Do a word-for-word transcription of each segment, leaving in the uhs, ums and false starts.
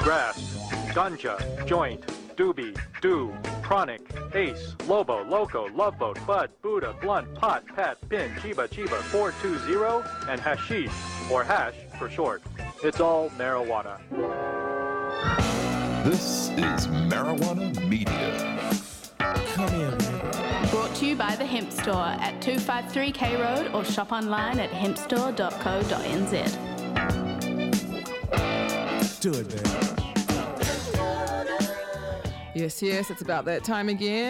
grass, ganja, joint, doobie, do, chronic, ace, lobo, loco, love boat, bud, Buddha, blunt, pot, pat, pin, chiba, chiba, four two zero, and hashish, or hash for short. It's all marijuana. This is Marijuana Media. Come here, man. Brought to you by the Hemp Store at two fifty-three K Road or shop online at hemp store dot co dot n z. Do it, man. Yes, yes, it's about that time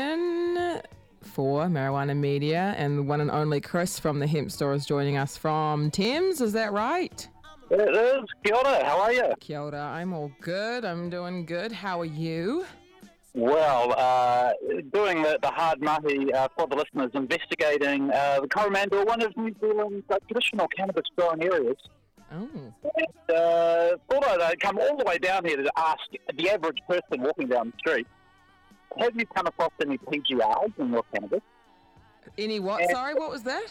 again for Marijuana Media, and the one and only Chris from the Hemp Store is joining us from Thames. Is that right? It is. Kia ora, how are you? Kia ora, I'm all good. I'm doing good. How are you? Well, uh, doing the, the hard mahi uh, for the listeners, investigating uh, the Coromandel, one of New Zealand's uh, traditional cannabis growing areas. Oh. And uh, thought I'd uh, come all the way down here to ask the average person walking down the street, have you come across any P G Rs in your cannabis? Any what? And, Sorry, what was that?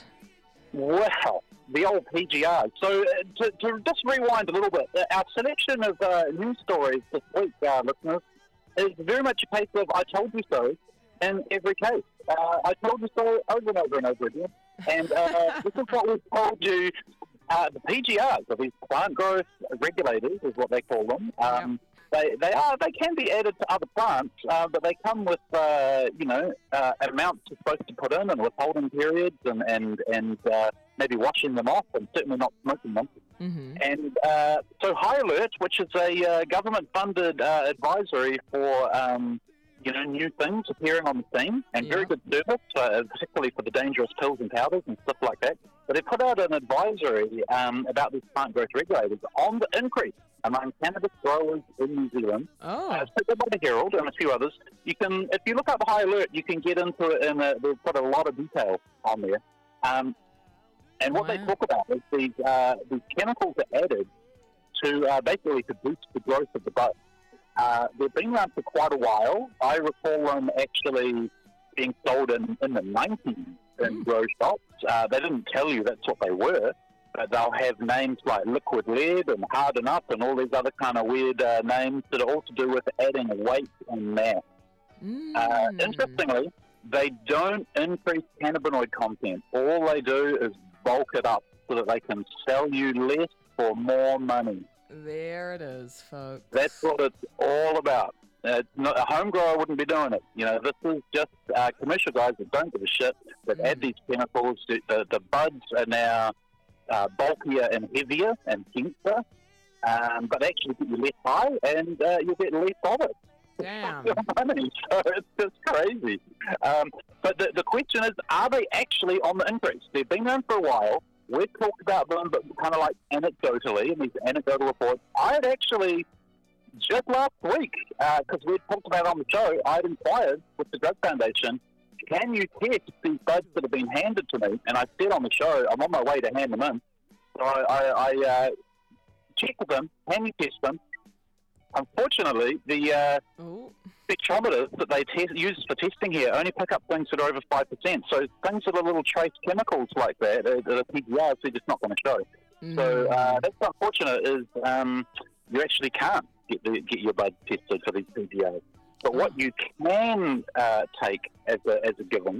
Well, the old P G Rs. So uh, to, to just rewind a little bit, uh, our selection of uh, news stories this week, uh, listeners, is very much a case of I told you so in every case. Uh, I told you so over and over and over again. And uh, this is what we've told you. Uh, the P G Rs, or these plant growth regulators, is what they call them. Um, yeah. They they are they can be added to other plants, uh, but they come with uh, you know uh, amounts you're supposed to put in and withholding periods and and and uh, maybe washing them off and certainly not smoking them. Mm-hmm. And uh, so High Alert, which is a uh, government-funded uh, advisory for um, you know new things appearing on the scene, and yeah. very good service, uh, particularly for the dangerous pills and powders and stuff like that. But they put out an advisory um, about these plant growth regulators on the increase among cannabis growers in New Zealand. Oh. Uh, so by the Herald and a few others. You can, if you look up High Alert, you can get into it, and they've put a lot of detail on there. Um, and what wow. they talk about is these uh, these chemicals are added to uh, basically to boost the growth of the bud. Uh, they've been around for quite a while. I recall them actually being sold in, in the nineties in Mm. grow shops. Uh, they didn't tell you that's what they were, but they'll have names like liquid lead and harden up and all these other kind of weird uh, names that are all to do with adding weight and mass. Mm. Uh, interestingly, they don't increase cannabinoid content. All they do is bulk it up so that they can sell you less for more money. There it is, folks. That's what it's all about. Uh, not, a home grower wouldn't be doing it. You know, this is just uh, commercial guys that don't give a shit, that Mm. add these chemicals. The, the, the buds are now uh, bulkier and heavier and denser, um, but actually get you less high and uh, you'll get less of it. Damn. Money, so it's just crazy. Um, but the, the question is, are they actually on the increase? They've been around for a while. We've talked about them, but kind of like anecdotally, in these anecdotal reports. I had actually, just last week, because uh, we talked about it on the show, I had inquired with the Drug Foundation, can you test these buds that have been handed to me? And I said on the show, I'm on my way to hand them in. So I, I, I uh, checked with them, can you test them? Unfortunately, the uh, spectrometers that they te- use for testing here only pick up things that are over five percent. So things that are little trace chemicals like that, uh, that are P G Rs, they're just not going to show. Mm. So uh, that's unfortunate is um, you actually can't get the, get your buds tested for these P G Rs. But Oh. what you can uh, take as a, as a given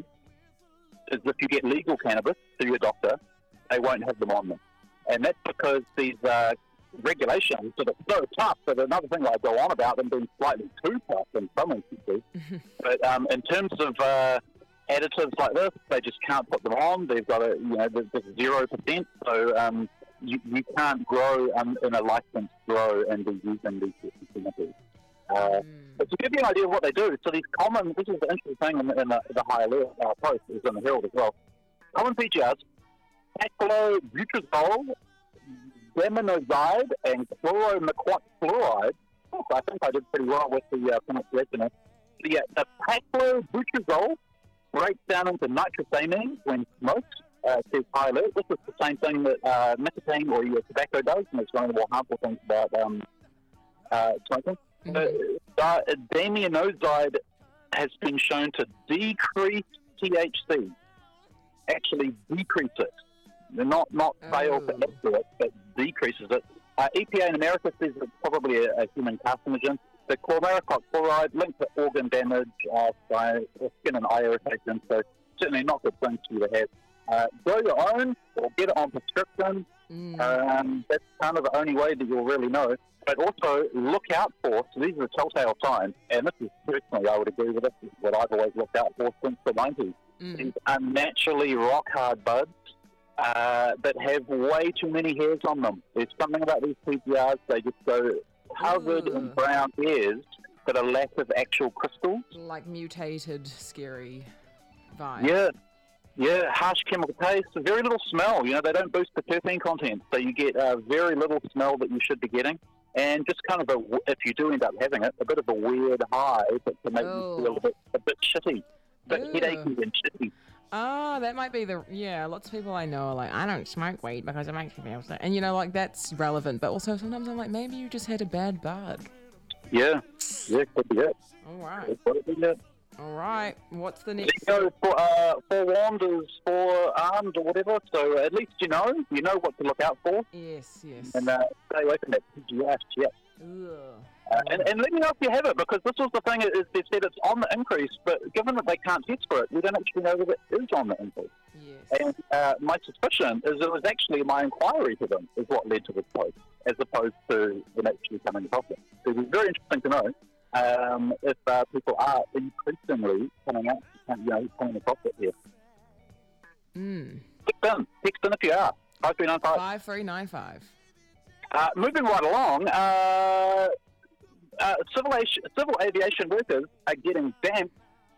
is if you get legal cannabis to your doctor, they won't have them on them. And that's because these uh, regulations that are so tough, but another thing I go on about them being slightly too tough in some instances. But um, in terms of uh, additives like this, they just can't put them on. They've got a, you know, there's zero percent, so um, you, you can't grow um, in a licensed grow and be using these chemicals. Uh, Mm. But to give you an idea of what they do, so these common, this is the interesting thing in the, in the, the High Alert uh, post, is in the Herald as well. Common P G Rs, paclobutrazole, demonazide, and chloromequat fluoride. Oh, I think I did pretty well with the uh, pronunciation. So yeah, the paclobutrazole breaks down into nitrosamine when smoked, uh, says High Alert. This is the same thing that uh, nicotine or your tobacco does, and it's one of the more harmful things about um, uh, smoking. Mm-hmm. Uh, Damianozide has been shown to decrease T H C, actually decrease it. Not not fail to Oh. add to it, but decreases it. Uh, E P A in America says it's probably a, a human carcinogen. The chlormericox chloride linked to organ damage, uh, skin and eye irritation, so certainly not good things for you to have. Uh, grow your own or get it on prescription. Mm. Um, that's kind of the only way that you'll really know. But also look out for, so these are the telltale signs, and this is personally, I would agree with this, is what I've always looked out for since the nineties. Mm. These unnaturally rock-hard buds uh, that have way too many hairs on them. There's something about these P G Rs, they just go covered in Ugh. brown hairs that are lack of actual crystals. Like mutated, scary vibe. Yeah, yeah, harsh chemical taste, very little smell. You know, they don't boost the terpene content, so you get uh, very little smell that you should be getting. And just kind of, a, if you do end up having it, a bit of a weird high that can make Oh. you feel a bit, a bit shitty, a bit Ew. headachy and shitty. Oh, that might be the yeah. Lots of people I know are like, I don't smoke weed because it makes me feel sick, and you know, like that's relevant. But also sometimes I'm like, maybe you just had a bad bud. Yeah, yeah, could be it. All right, It could be it. all right. What's the There next? you go, for, uh, forewarned is forearmed or whatever, so at least you know, you know what to look out for, Yes, yes. and uh, stay away from that P G S, yeah. Ugh. Uh, and, and let me know if you have it, because this was the thing, is they've said it's on the increase, but given that they can't test for it, we don't actually know that it is on the increase. Yes. And uh, my suspicion is it was actually my inquiry to them is what led to this post, as opposed to them actually coming across it. So it was very interesting to know um, if uh, people are increasingly coming out, you know, coming across it here. Mm. Text in, text in if you are. five three nine five. Five three nine five. Uh, moving right along, uh, uh, civil, aviation, civil aviation workers are getting D A M P,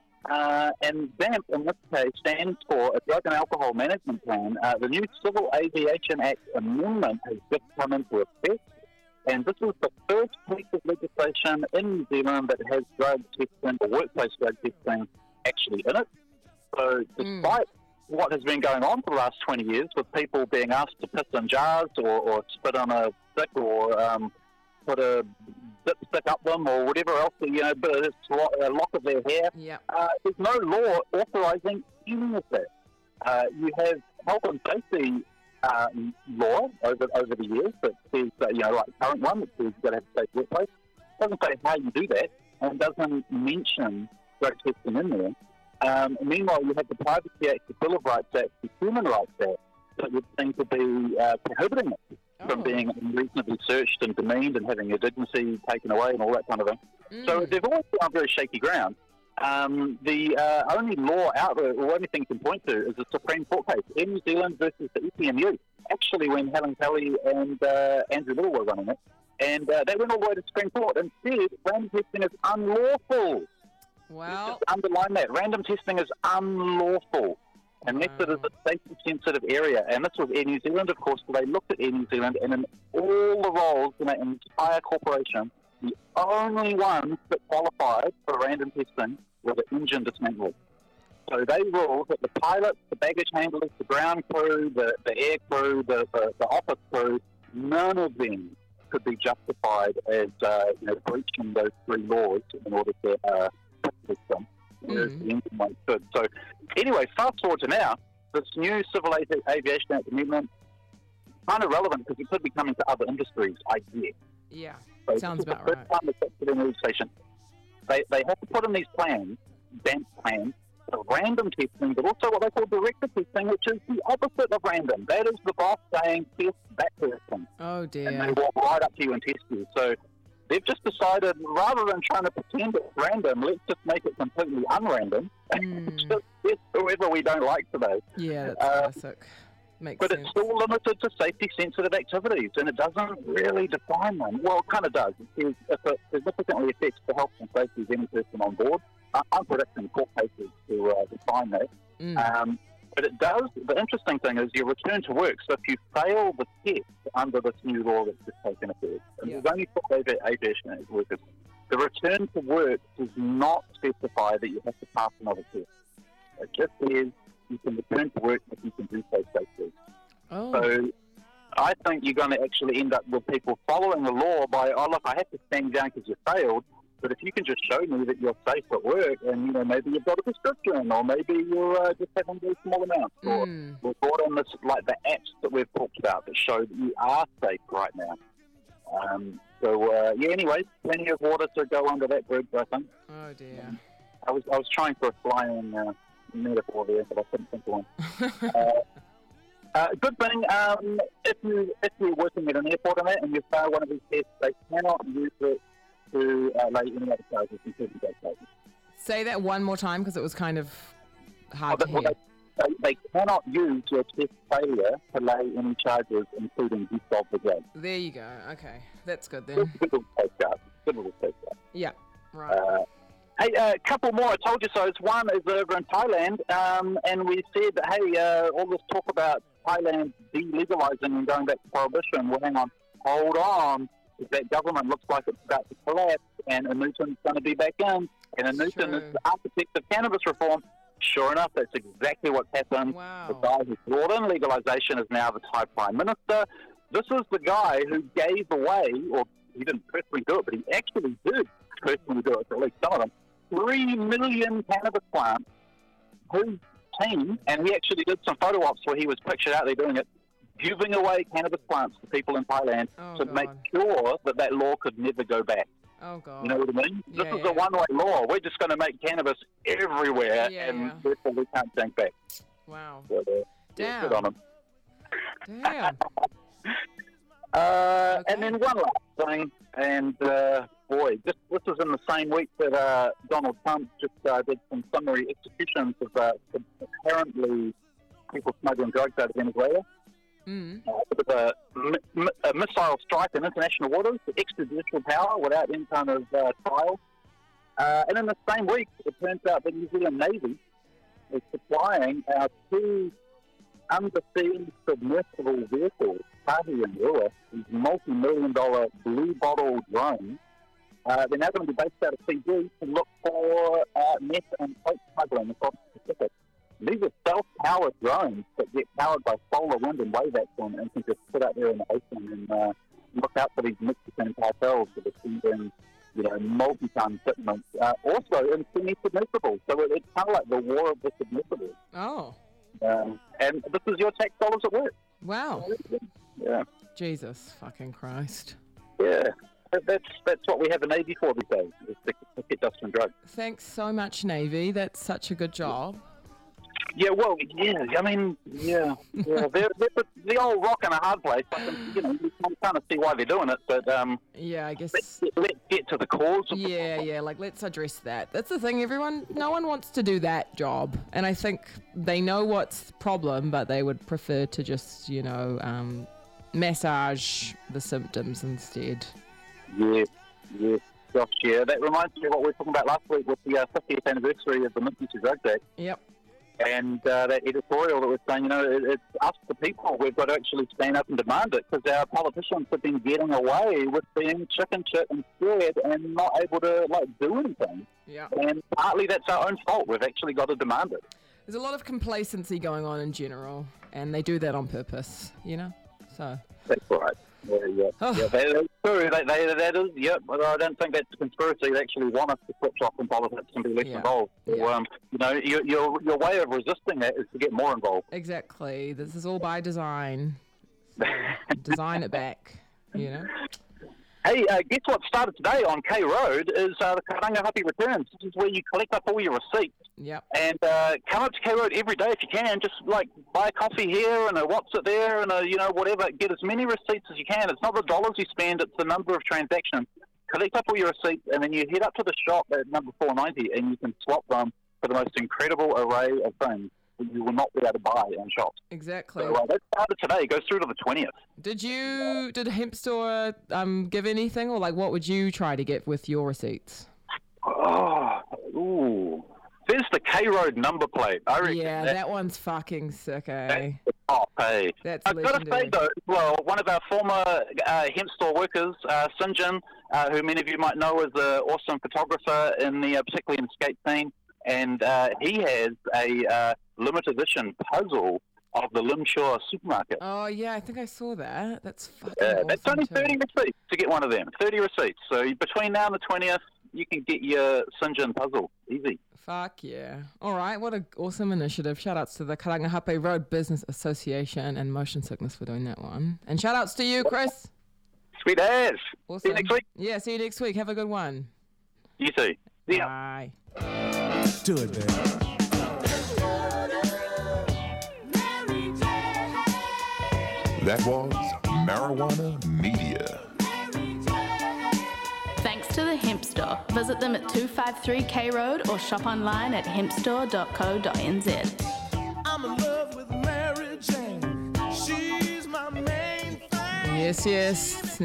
uh, and D A M P in this case stands for a Drug and Alcohol Management Plan. Uh, the new Civil Aviation Act amendment has just come into effect, and this is the first piece of legislation in New Zealand that has drug testing, or workplace drug testing, actually in it. So despite what has been going on for the last twenty years, with people being asked to piss in jars or, or spit on a stick or um, put a dipstick up them or whatever else, you know, but it's a lock of their hair. Yep. Uh, there's no law authorising any of that. Uh, you have health and safety uh, law over over the years that says, uh, you know, like the current one that says you've got to have a safe workplace. It doesn't say how you do that, and it doesn't mention drug testing in there. Um, meanwhile, you have the Privacy Act, the Bill of Rights Act, the Human Rights Act, that would seem to be uh, prohibiting it from Oh. being unreasonably searched and demeaned and having your dignity taken away and all that kind of thing. So Mm. they've always been on very shaky ground. Um, the uh, only law out there, or only thing you can point to, is the Supreme Court case in New Zealand versus the E P M U. Actually, when Helen Kelly and uh, Andrew Little were running it, and uh, they went all the way to the Supreme Court and said random testing is unlawful. Well, Just underline that. Random testing is unlawful. Unless it is a safety-sensitive area. And this was Air New Zealand, of course, so they looked at Air New Zealand, and in all the roles in that entire corporation, the only ones that qualified for random testing were the engine dismantlers. So they ruled that the pilots, the baggage handlers, the ground crew, the, the air crew, the, the, the office crew, none of them could be justified as uh, you know, breaching those three laws in order to uh, test them. Whereas Mm. the engine ones could. So anyway, fast forward to now, this new Civil Avi- Aviation Act amendment, kind of relevant because it could be coming to other industries, I guess. yeah. So Sounds this is about the first right. time it's actually in legislation. They, they have to put in these plans, D A M P plans, of random testing, but also what they call directed testing, which is the opposite of random. That is the boss saying, test that person. Oh And they dear. walk right up to you and test you. So they've just decided, rather than trying to pretend it's random, let's just make it completely unrandom. Mm. Just test whoever we don't like today. Yeah, that's Uh, classic. Makes But sense. it's still limited to safety-sensitive activities, and it doesn't really define them. Well, it kind of does. It says if it significantly affects the health and safety of any person on board. I- I'm predicting court cases to uh, define that. Mm. Um, but it does. The interesting thing is you return to work. So if you fail the test under this new law that's just taken effect, and Yeah. there's only for avi- aviation workers, the return to work does not specify that you have to pass another test. It just says you can return to work if you can do so safely. Oh. So I think you're going to actually end up with people following the law by, oh, look, I have to stand down because you failed. But if you can just show me that you're safe at work and, you know, maybe you've got a prescription or maybe you're uh, just having very small amounts or Mm. we've brought in this, like the apps that we've talked about that show that you are safe right now. Um, so, uh, yeah, anyway, plenty of water to go under that bridge, I think. Oh, dear. I was I was trying for a flying uh, metaphor there, but I couldn't think of one. uh, uh, good thing, um, if, you, if you're working at an airport on that and you fail one of these tests, they cannot use it to uh, lay any other charges, including those charges. Say that one more time because it was kind of hard Oh, to well, hear. They, they cannot use your test failure to lay any charges, including use of the drug. There you go. Okay. That's good Good then. little safeguard. Good little safeguard. Yeah. Right. Uh, hey, a uh, couple more. I told you so. One is over in Thailand, um, and we said, hey, uh, all this talk about Thailand delegalizing and going back to prohibition. Well, hang on. Hold on. That government looks like it's about to collapse, and Anutin's going to be back in. And Anutin True. is the architect of cannabis reform. Sure enough, that's exactly what's happened. Wow. The guy who brought in legalization is now the Thai Prime Minister. This is the guy who gave away, or he didn't personally do it, but he actually did personally do it, for at least some of them, three million cannabis plants. His team, and he actually did some photo ops where he was pictured out there doing it, giving away cannabis plants to people in Thailand Oh, to God. make sure that that law could never go back. Oh, God. You know what I mean? Yeah, this is yeah. a one-way law. We're just going to make cannabis everywhere, Yeah, and yeah. therefore we can't change back. Wow. So, uh, Damn. Good on him. Damn. Uh, Okay. And then one last thing, and uh, boy, this, this was in the same week that uh, Donald Trump just uh, did some summary executions of uh, some apparently people smuggling drugs out of Venezuela. Mm. Uh, with a, mi- mi- a missile strike in international waters, extrajudicial power without any kind of uh, trial. Uh, and in the same week, it turns out the New Zealand Navy is supplying our two undersea submersible vehicles, Tahi and Rua, these multi-million dollar blue bottle drones. Uh, they're now going to be based out of Fiji to look for uh, meth and coke smuggling across the Pacific. These are self-powered drones that get powered by solar wind and wave action and can just sit out there in the ocean and uh, look out for these Mexican cartels that are sending, you know, multi-ton shipments. Uh, also in semi-submersibles, so it, it's kind of like the war of the submersibles. Oh. Um, and this is your tax dollars at work. Wow. Yeah, Jesus fucking Christ. yeah. That- That's that's what we have the Navy for these days, is to, to get dust and drugs. Thanks so much, Navy. That's such a good job. Yeah, well, yeah, I mean, yeah, yeah. They're, they're the old rock in a hard place. I can, you know, you can kind of see why they're doing it, but um, Yeah, I guess. let's, let's get to the cause of the Yeah, yeah, like let's address that. That's the thing, everyone, no one wants to do that job. And I think they know what's the problem, but they would prefer to just, you know, um, massage the symptoms instead. Yeah, yeah, gosh, yeah. That reminds me of what we were talking about last week with the uh, fiftieth anniversary of the Misuse of Drugs Act. Yep. And uh, that editorial that was saying, you know, it, it's us, the people, we've got to actually stand up and demand it because our politicians have been getting away with being chicken shit and scared and not able to, like, do anything. Yeah. And partly that's our own fault. We've actually got to demand it. There's a lot of complacency going on in general, and they do that on purpose, you know? So, That's right. Yeah, yeah. Oh. yeah that is true. That, that, that is, yep. But I don't think that's a conspiracy. They actually want us to switch off in politics and be less Yeah. involved. So, Yeah. um, you know, your, your, your way of resisting that is to get more involved. exactly. This is all by design. So, design it back, you know? Hey, uh, guess what started today on K Road is uh, the Karanga Happy Returns. This is where you collect up all your receipts Yep. and uh, come up to K Road every day if you can. Just like buy a coffee here and a what's it there and a, you know, whatever. Get as many receipts as you can. It's not the dollars you spend, it's the number of transactions. Collect up all your receipts and then you head up to the shop at number four ninety and you can swap them for the most incredible array of things that you will not be able to buy in shops. Exactly. So uh, that started today. It goes through to the twentieth. Did you, did Hemp Store um, give anything, or like what would you try to get with your receipts? Oh, ooh. There's the K Road number plate. I reckon Yeah, that- that one's fucking sick, eh? Oh, hey. That's I've got to say, legendary. though, well, one of our former uh, hemp store workers, uh, Sinjin, uh, who many of you might know as an awesome photographer in the, uh, particularly in the skate scene, and uh, he has a uh, limited edition puzzle of the Lim Shore supermarket. Oh, yeah, I think I saw that. That's fucking Uh, awesome that's only too. thirty receipts to get one of them. thirty receipts. So between now and the twentieth, you can get your Sinjin puzzle. Easy. Fuck yeah. All right, what an awesome initiative. Shout outs to the Karangahape Road Business Association and Motion Sickness for doing that one. And shout outs to you, Chris. Sweet as. Awesome. See you next week. Yeah, see you next week. Have a good one. You too. See ya. Bye. Do it, man. That was Marijuana Media. Thanks to the Hemp Store. Visit them at two fifty-three K Road or shop online at hemp store dot co dot n z. I'm in love with Mary Jane. She's my main thing. Yes, yes.